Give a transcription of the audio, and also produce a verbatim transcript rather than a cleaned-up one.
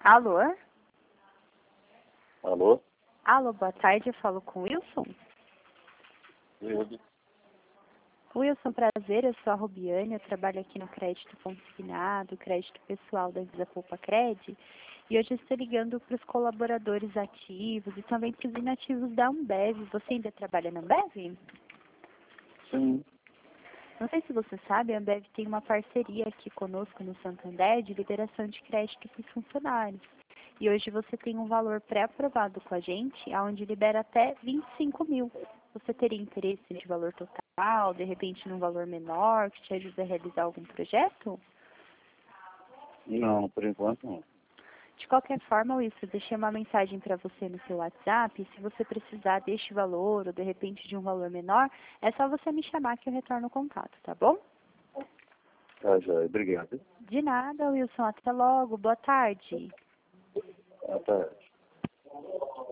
Alô? Alô? Alô, boa tarde, eu falo com o Wilson. Wilson. Wilson, prazer, eu sou a Rubiane, eu trabalho aqui no Crédito Consignado, crédito pessoal da Visa Poupa Cred, e hoje eu estou ligando para os colaboradores ativos e também para os inativos da Ambev. Você ainda trabalha na Ambev? Sim. Não sei se você sabe, a Ambev tem uma parceria aqui conosco no Santander de liberação de crédito para os funcionários. E hoje você tem um valor pré-aprovado com a gente, onde libera até vinte e cinco mil. Você teria interesse de valor total, de repente num valor menor, que te ajude a realizar algum projeto? Não, por enquanto não. De qualquer forma, Wilson, eu deixei uma mensagem para você no seu WhatsApp. Se você precisar deste valor ou de repente de um valor menor, é só você me chamar que eu retorno o contato, tá bom? Tá, joia. Obrigado. De nada, Wilson. Até logo. Boa tarde. Boa tarde.